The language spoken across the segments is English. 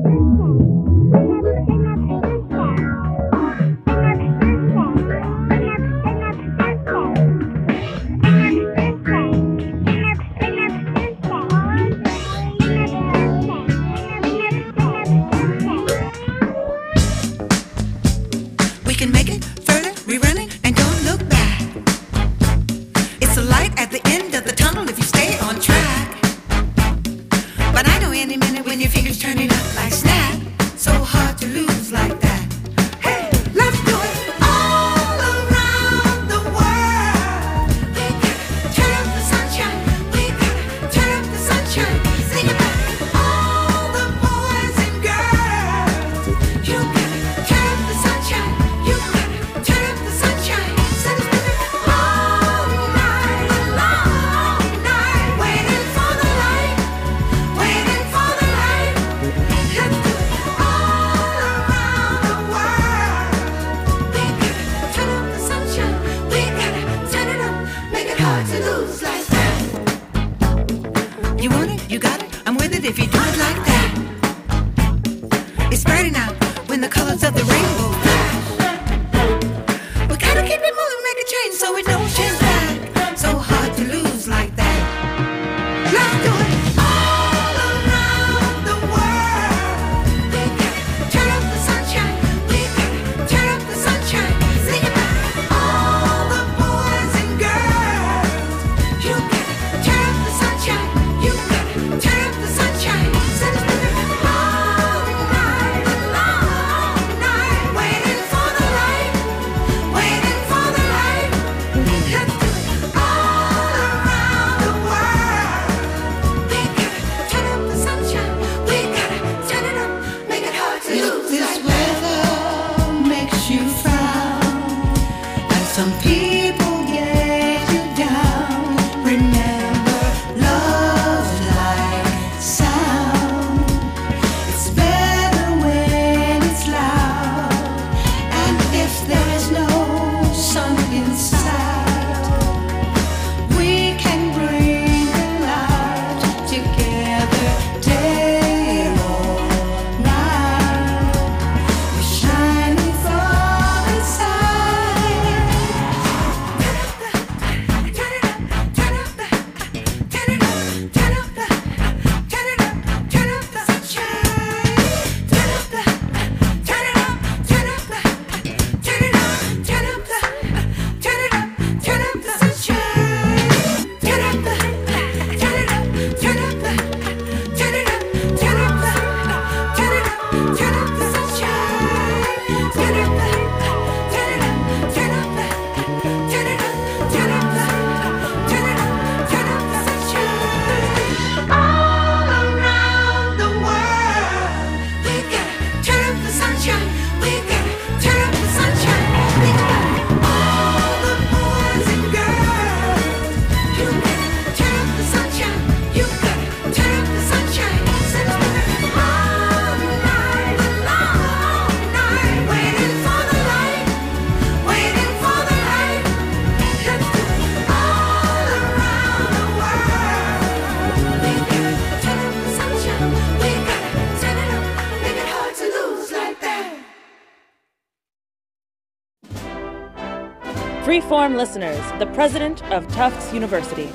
Freeform listeners, the president of Tufts University.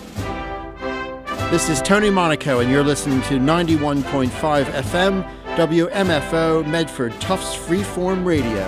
This is Tony Monaco, and you're listening to 91.5 FM, WMFO, Medford, Tufts Freeform Radio.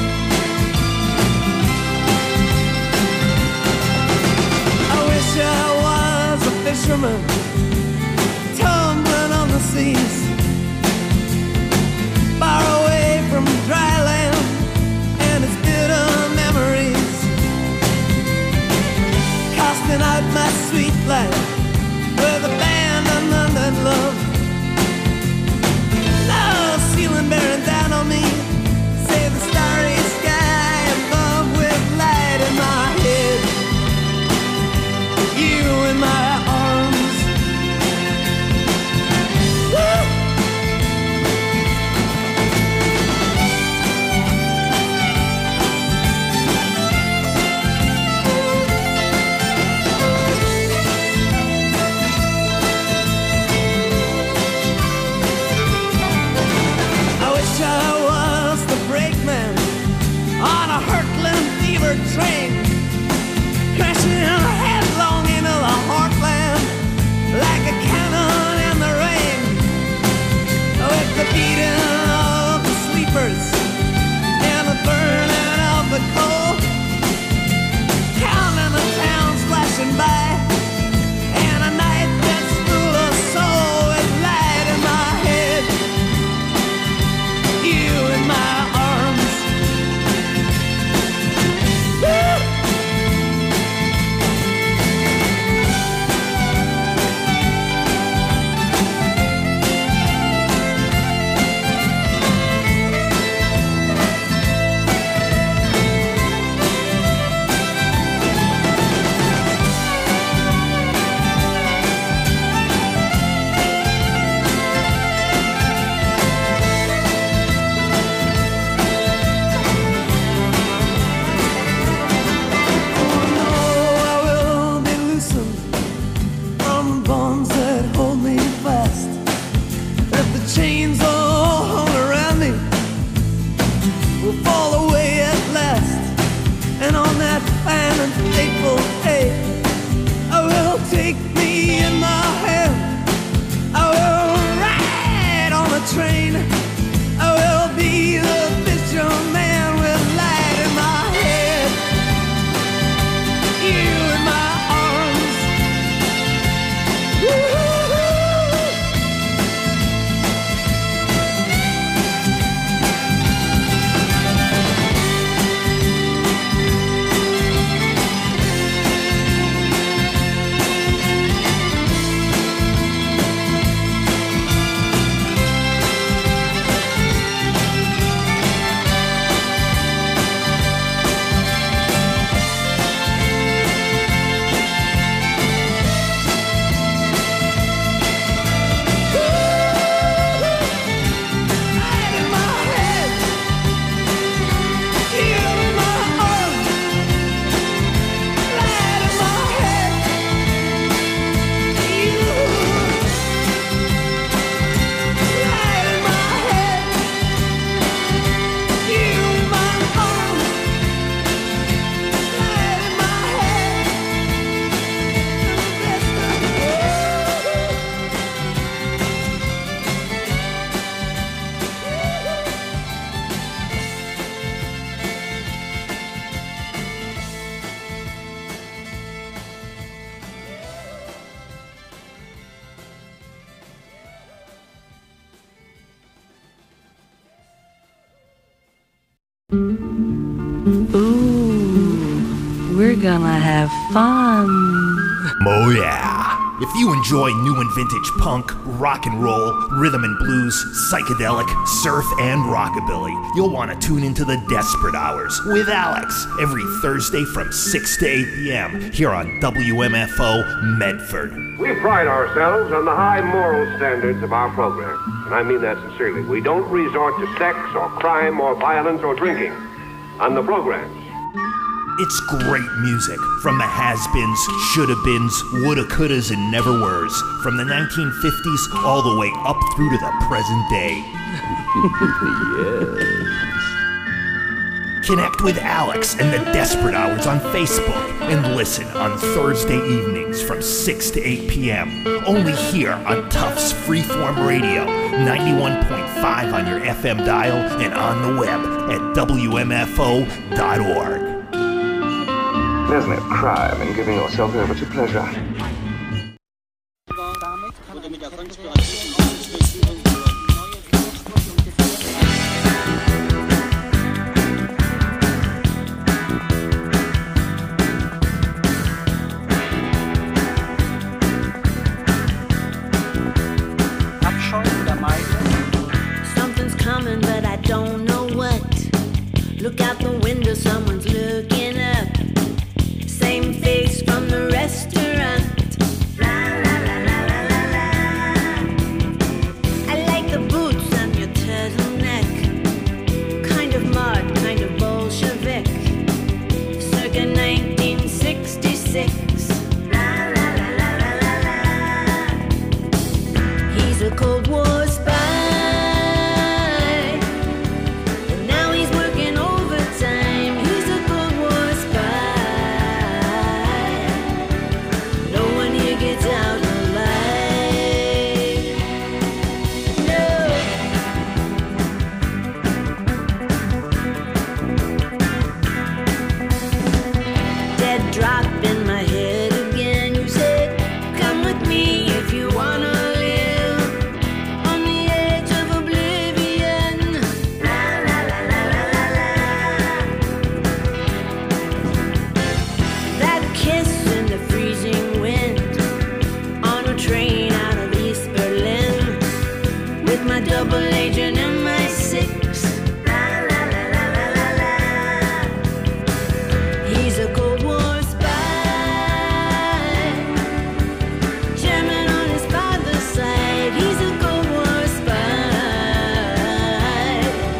I wish I Ooh, we're gonna have fun. Oh yeah. If you enjoy new and vintage punk, rock and roll, rhythm and blues, psychedelic, surf, and rockabilly, you'll want to tune into the Desperate Hours with Alex every Thursday from 6 to 8 p.m. here on WMFO Medford. We pride ourselves on the high moral standards of our program, and I mean that sincerely. We don't resort to sex or crime or violence or drinking on the programs. It's great music from the has-beens, shoulda-beens, woulda, couldas, and never-weres, from the 1950s all the way up through to the present day. Yes. Connect with Alex and the Desperate Hours on Facebook and listen on Thursday evenings from 6 to 8 p.m. Only here on Tufts Freeform Radio, 91.5 on your FM dial and on the web at WMFO.org. There's no crime in giving yourself over to pleasure. Something's coming, but I don't know what. Look out the window, someone's looking up. Same face from the restaurant. La la la la la la la. I like the boots on your turtleneck. Kind of mod, kind of Bolshevik. Circa 1966. La la la la la la la. He's a Cold War spy. And now he's working overtime. He's a Cold War spy. No one here gets out alive. No. Dead drop in my head again. You said, come with me if you wanna live on the edge of oblivion. La la la la la la la. That kiss in the freezing wind on a train out of East Berlin with my double agent and my six. La la la la la la la. He's a Cold War spy. German on his father's side. He's a Cold War spy.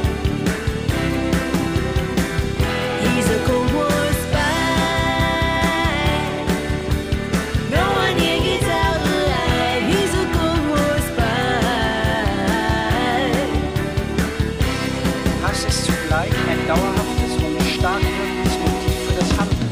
He's a Cold War spy. No one here gets out alive. He's a Cold War spy. Hass ist zugleich ein dauerhaftes und stark wirkendes Motiv für das Handeln.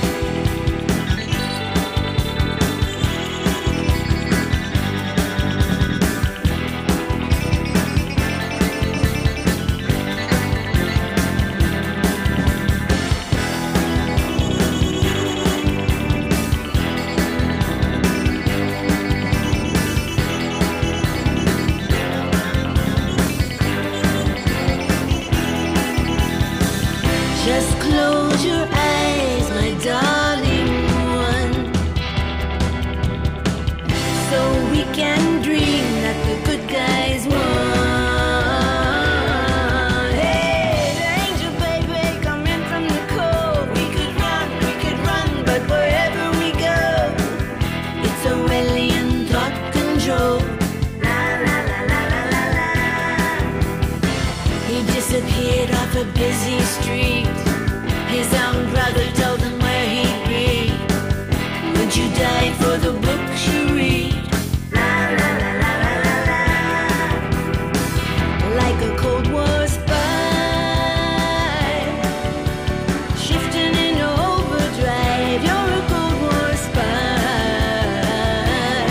Just close your eyes, my darling one, so we can dream that the good guys won. Hey, the angel baby, come in from the cold. We could run, but wherever we go, it's Orwellian thought control. La la la la la la la. He disappeared off a busy street. His own brother told him where he'd be. Would you die for the books you read? La la la la la la la. Like a Cold War spy, shifting into overdrive. You're a Cold War spy.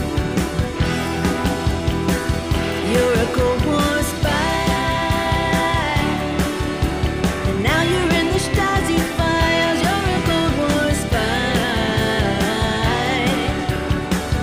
You're a Cold War spy. And now you're in the Stasi files. You're a Cold War spy.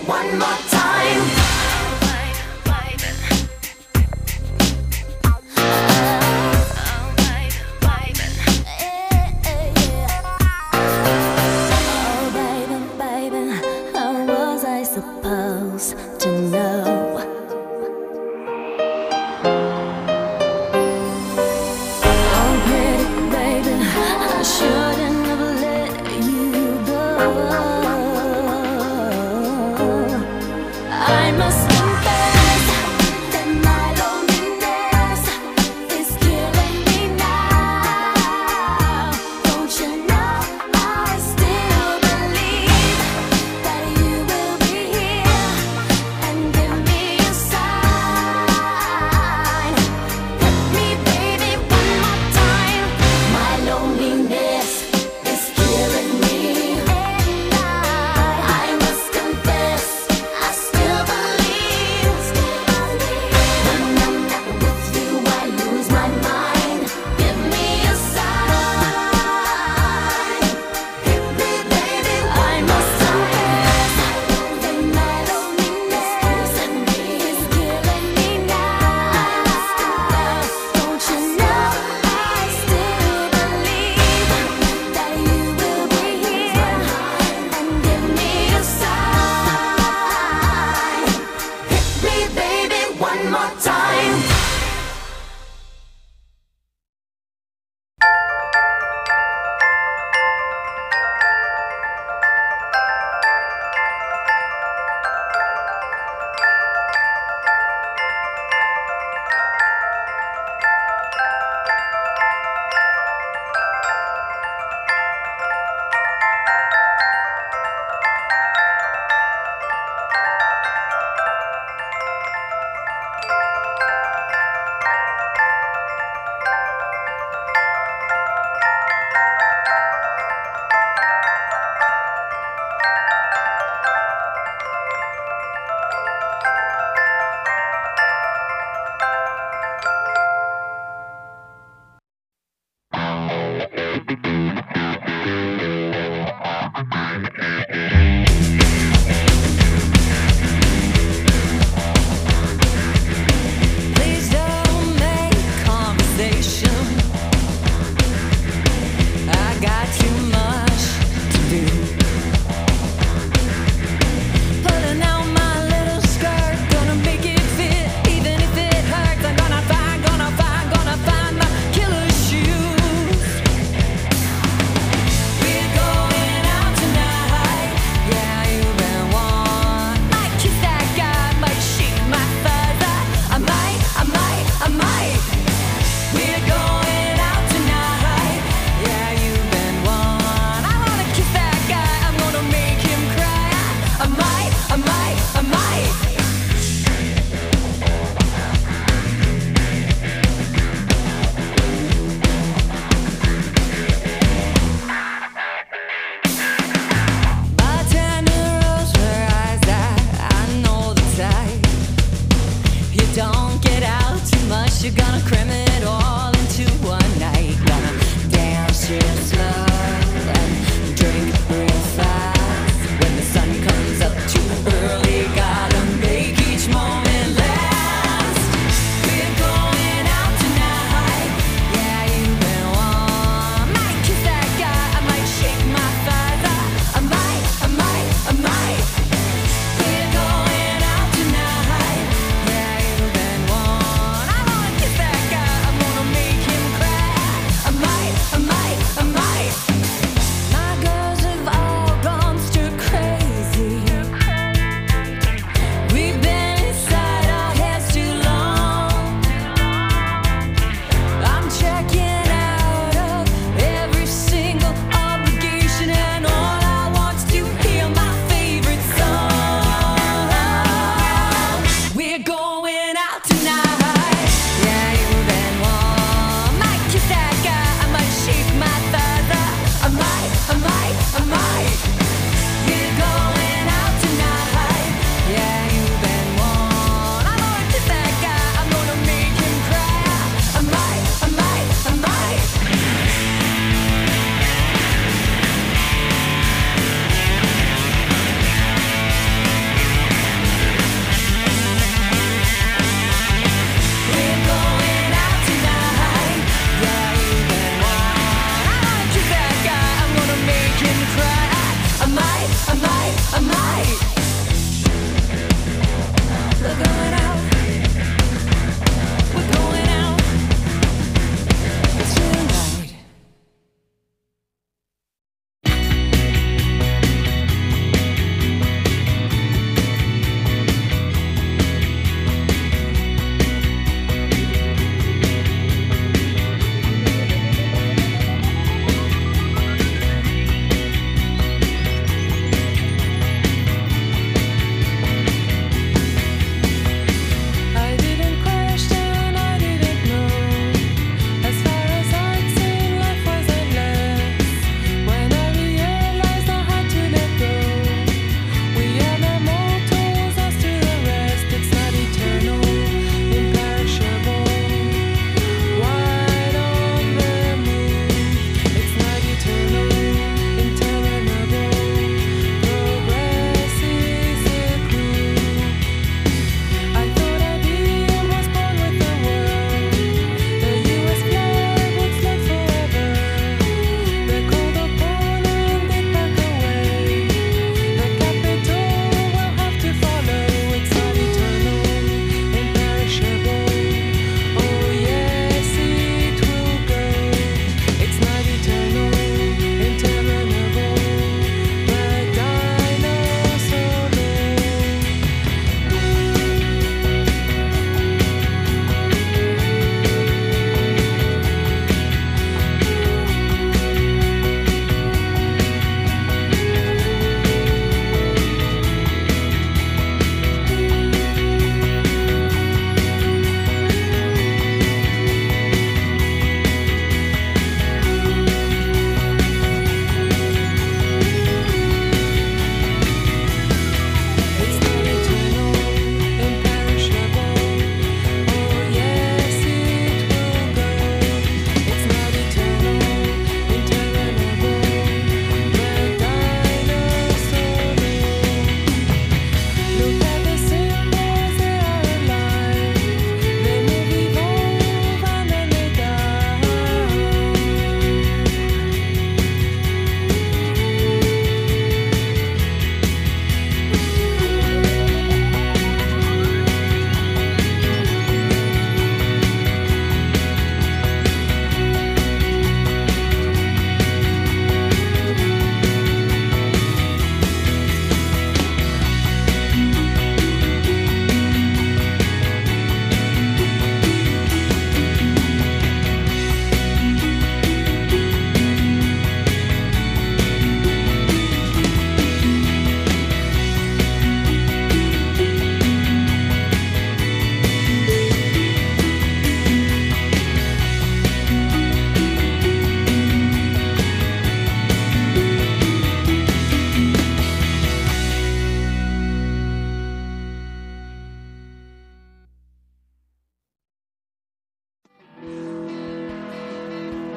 one more time. Oh, baby, baby, how was I supposed to know? Oh, pretty baby, I shouldn't have let you go.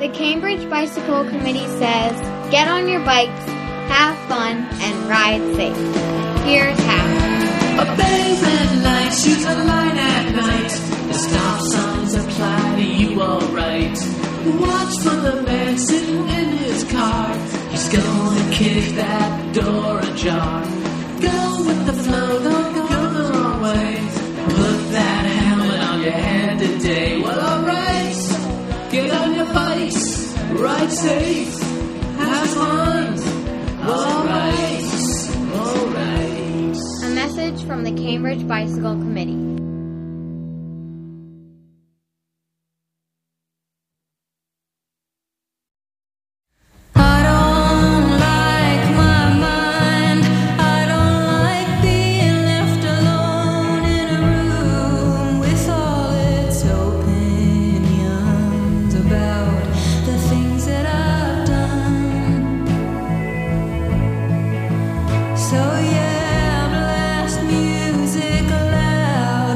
The Cambridge Bicycle Committee says, get on your bikes, have fun, and ride safe. Here's how. Obey red lights, use the line at night. The stop signs apply to you alright. Watch for the man sitting in his car. He's gonna kick that door ajar. Go with the flow, don't go the wrong way. Put that helmet on your head today. Well, alright, get on your bikes, ride safe, have fun. Alright, alright. A message from the Cambridge Bicycle Committee. So yeah, blast music loud.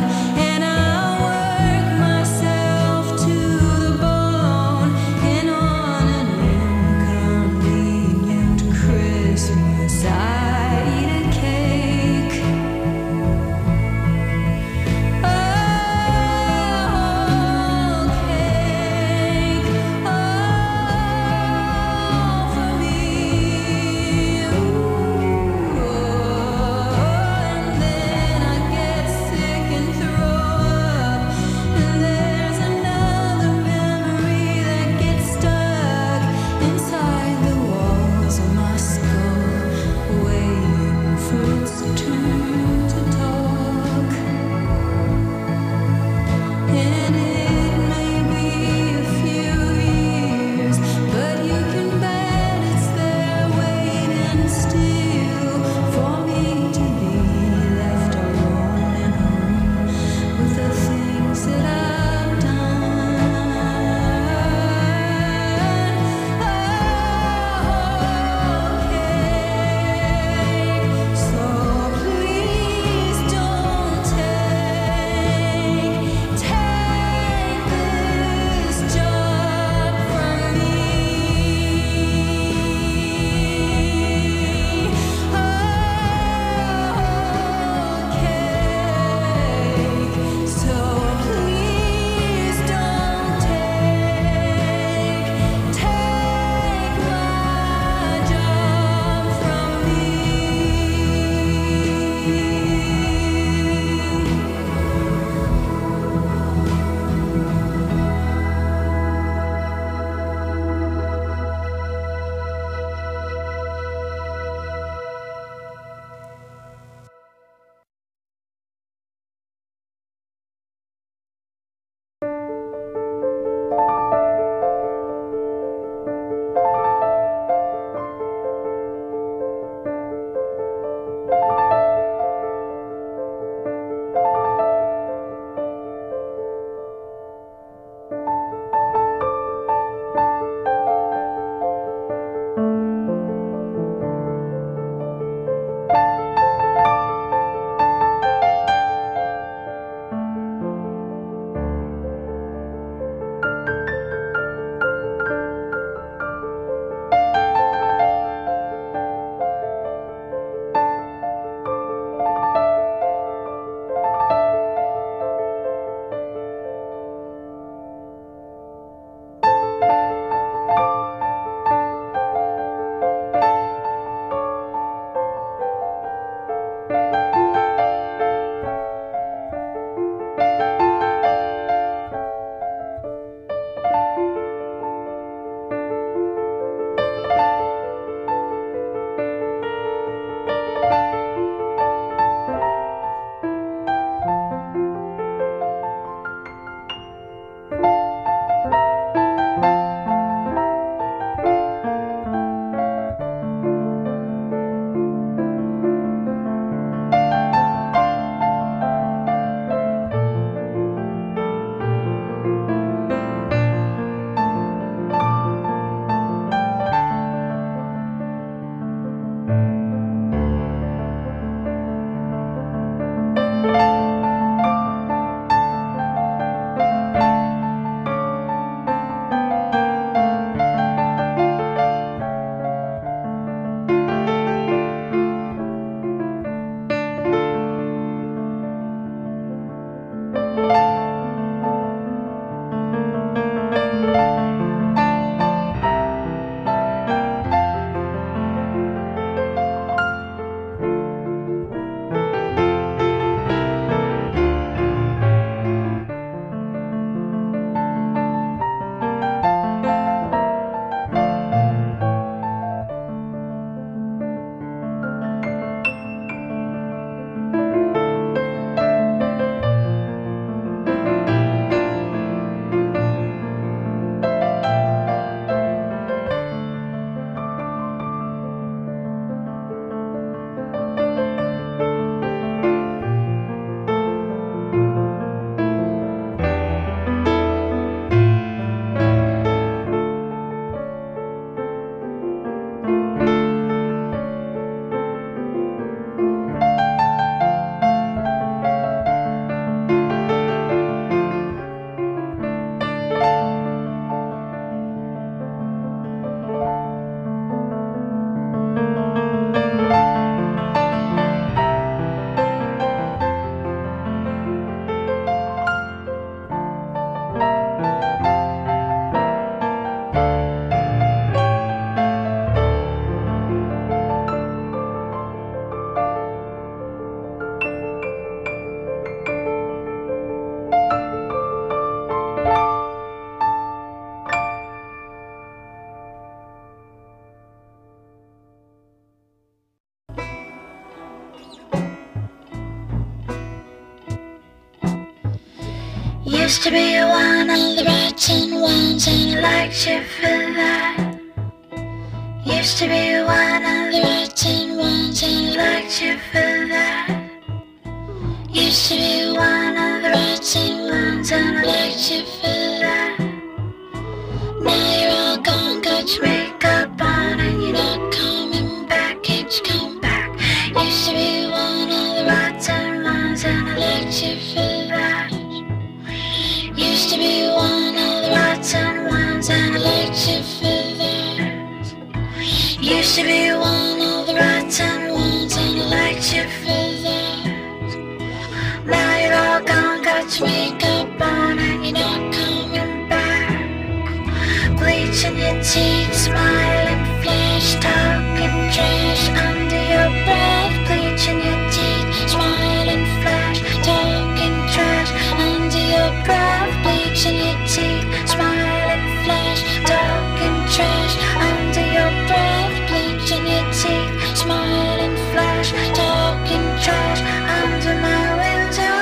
Used to be one of the rotten ones, and I liked you for that. Used to be one of the rotten ones, and I liked you for that. Used to be one of the rotten ones, and I liked you for that. Now you're all gone, got your makeup on, and you're not coming back. Can't you come back? Used to be one of the rotten ones, and I liked you for that. Used to be one of the rotten ones, and I liked you for that. Used to be one of the rotten ones, and I liked you for that. Now you're all gone, got your makeup on, and you're not coming back. Bleaching your teeth, smiling, flash, talking trash under your breath. Bleaching your teeth, smiling, flash, talking trash under your breath. Bleaching your teeth, smiling, flash, talking trash under your breath. Bleaching your teeth, smiling, flash, talking trash under my window.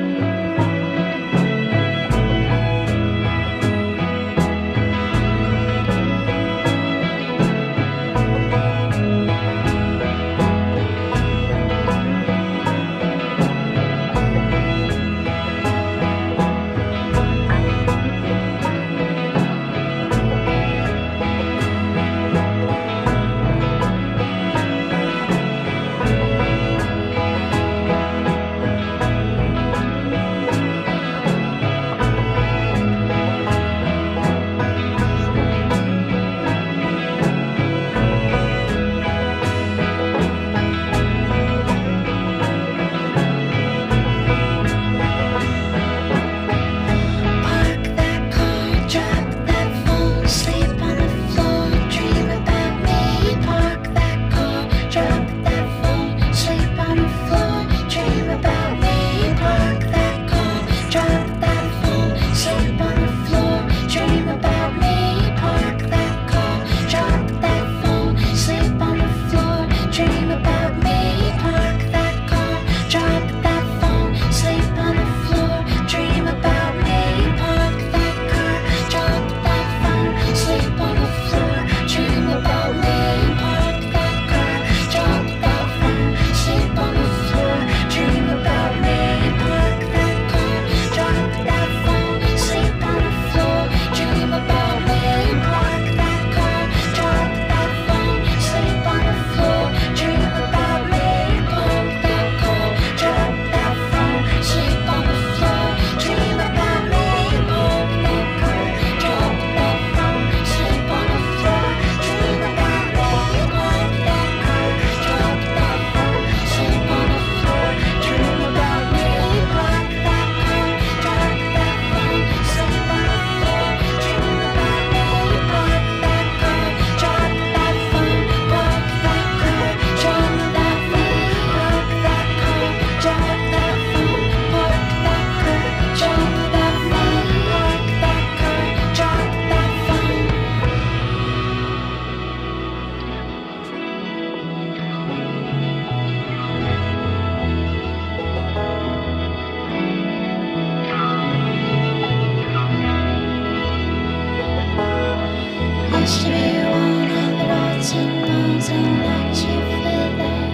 Used to be one of the rotten ones, and I liked you for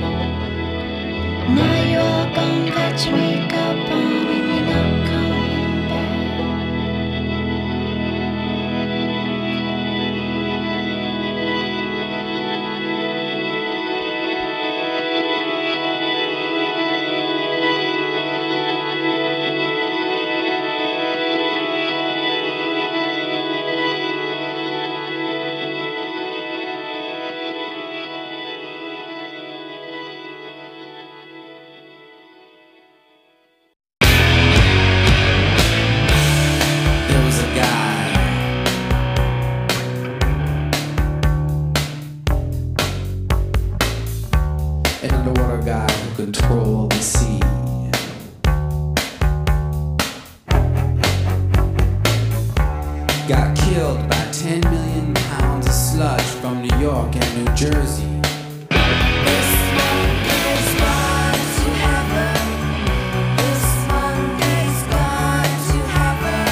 that. Now you're all gone, got your makeup on, and you're not coming back. Control the sea. Got killed by 10 million pounds of sludge from New York and New Jersey. This one is gone to heaven.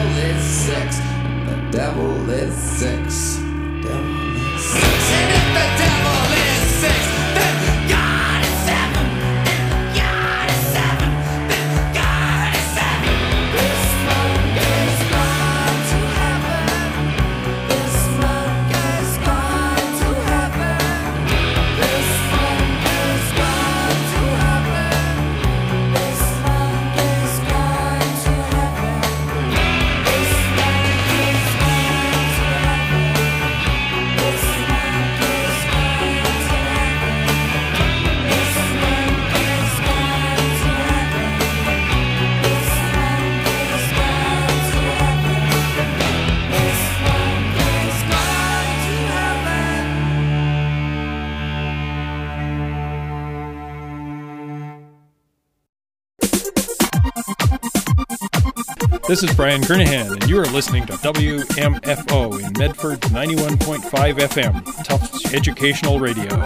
devil is six. The devil is six. The devil is six. And if the devil is six, then God is seven. And God is seven. Then God is seven. This monk is gone to heaven. This monk is gone to heaven. This monk is gone to heaven. This monk is gone to heaven. This monk is gone to heaven. This monk is gone to heaven. This monk is gone to heaven. This monk is gone to heaven. This monk is gone to heaven. This is Brian Kernahan, and you are listening to WMFO in Medford 91.5 FM, Tufts Educational Radio.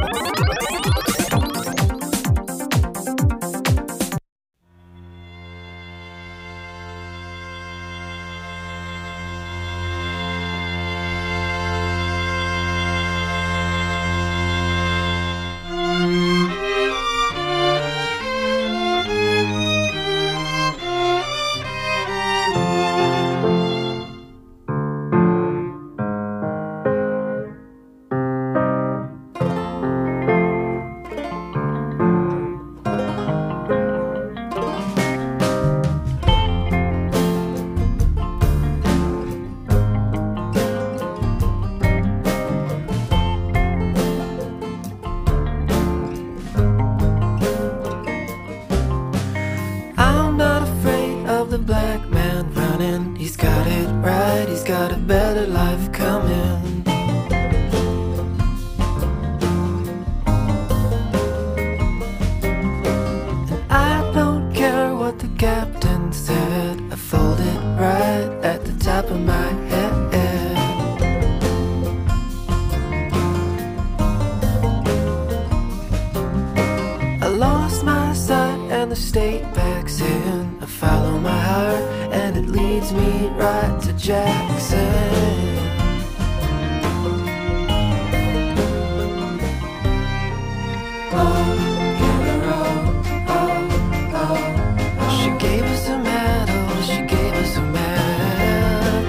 I'm not afraid of the black man running. He's got it right, he's got a better life coming. And I don't care what the captain said, I fold it right at the top of my head. I lost my sight and the state backs in. I follow my heart and it leads me right to Jackson. She gave us a medal, she gave us a map.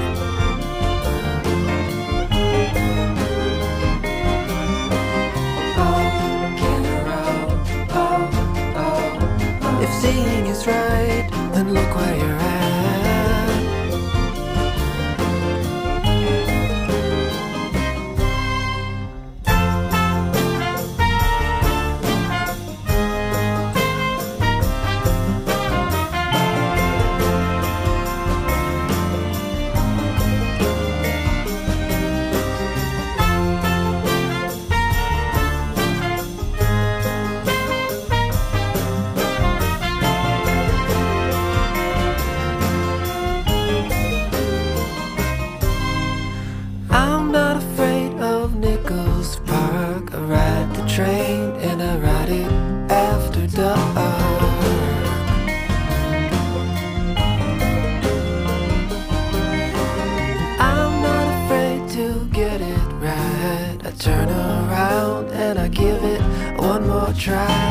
If seeing is right, then look where you're at. I'm not afraid of Nichols Park. I ride the train and I ride it after dark. I'm not afraid to get it right. I turn around and I give it one more try.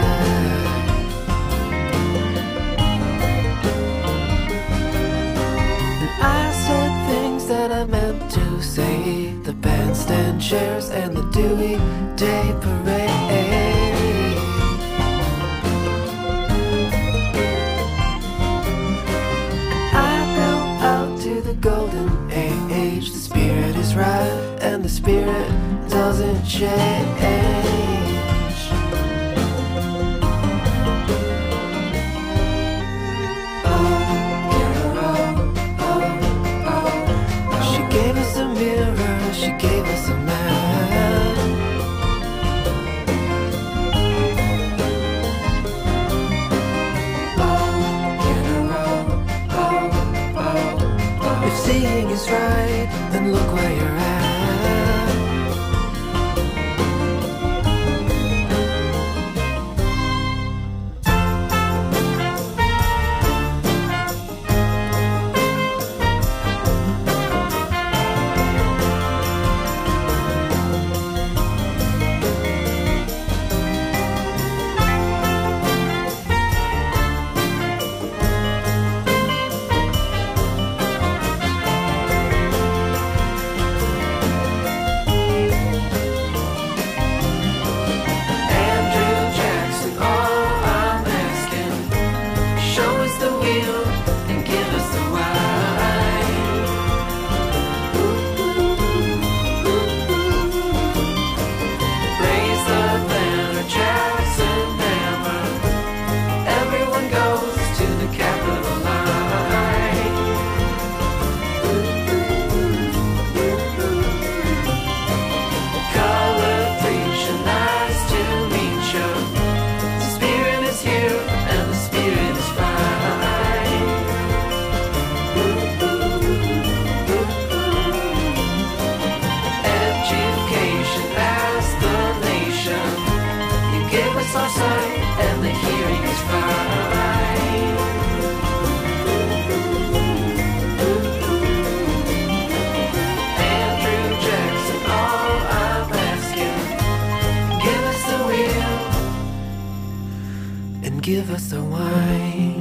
I said things that I meant to say. The bandstand chairs and the Dewey Day Parade. I go out to the golden age. The spirit is right and the spirit doesn't change. She gave us a mirror, she gave us a map. If seeing is right, then look where you're at. our sight and the hearing is fine. Andrew Jackson, all I'm asking, give us the wheel and give us the wine.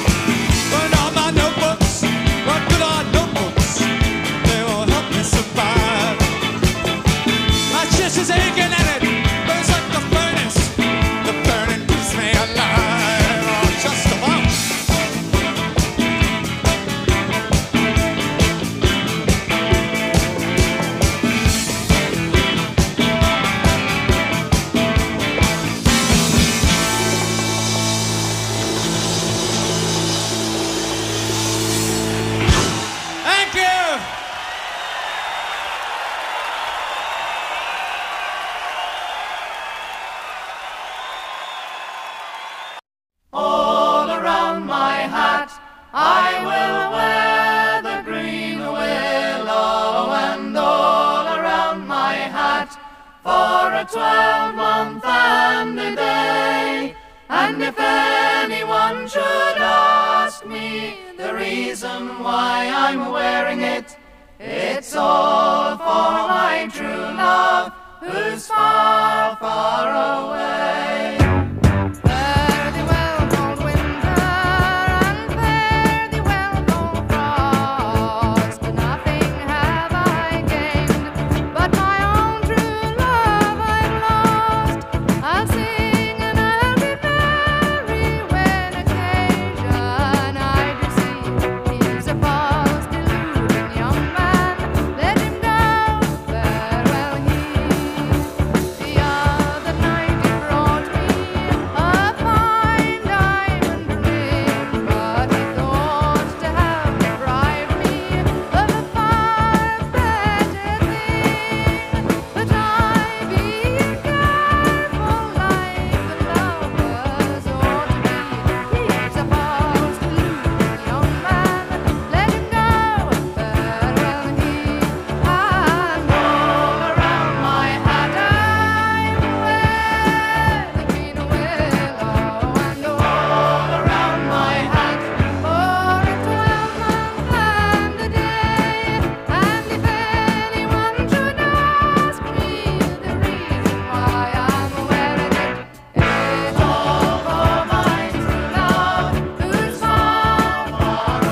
Survive. 12-month and a day. And if anyone should ask me the reason why I'm wearing it, it's all for my true love, who's far, far away. Fare thee well, cold winter, and fare thee well, cold frost. Nothing have I gained, but my own true love I've lost. I'll sing and I'll be merry when occasion I do see. He's a false, deluding young man, let him go, farewell he. The other night he brought me a fine diamond ring, but he thought to have deprived me of a far better thing. But I, being careful like the lovers ought to be, he's a false, deluding young man, let him go, farewell he. And all around my hat I wear the green willow, and all around my hat for a 12-month and a day. And if anyone should ask me the reason why I'm wearing it, it's all for my true love, who's far, far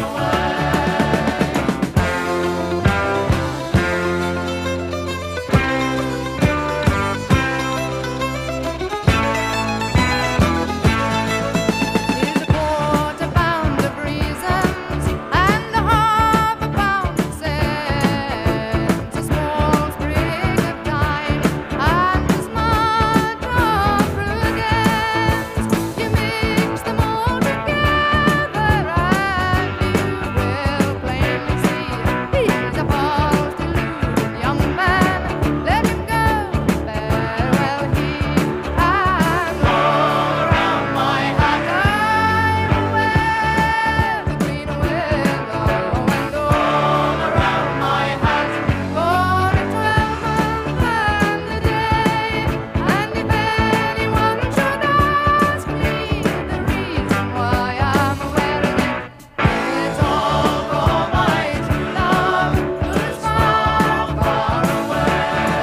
Here's a quarter pound of reasons and a half a pound of sense, a small sprig of thyme and a smudge of prudence. You mix them all together and you will plainly see he's a false, deluding young man. Let him go, farewell he. And all around my hat I wear the green willow, and all around my hat for a 12-month and a day. And if anyone should ask me the reason why I'm wearing it, it's all for my true love, who's far, far away.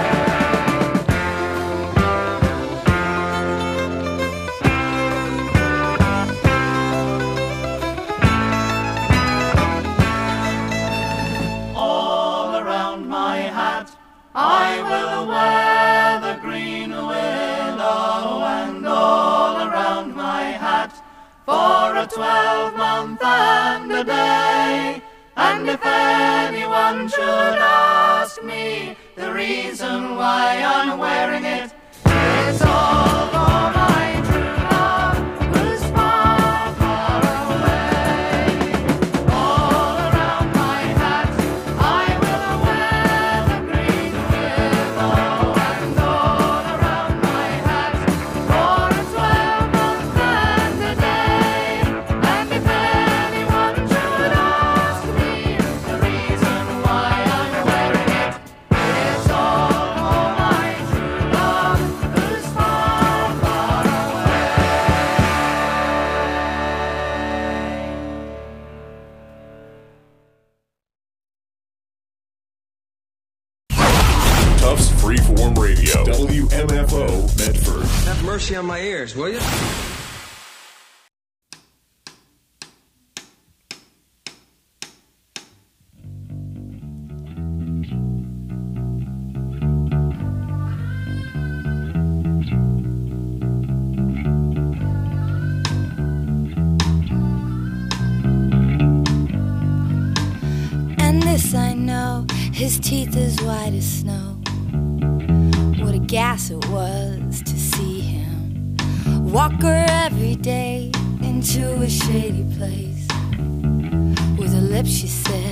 All around my hat I will wear the green willow, and all around my hat for a 12-month and a day. And if anyone should ask me the reason why I'm wearing it, it's all for my true love, who's far, far away. All around my hat I will wear the green willow, and all around my hat for a 12-month and a day. And if anyone should ask me the reason why I'm wearing it, it's all for my true love, who's far, far away. Tufts Freeform Radio, WMFO, Medford. Have mercy on my ears, will you? And this I know, his teeth as white as snow. What a gas it was to see him walk her every day into a shady place. With her lips she said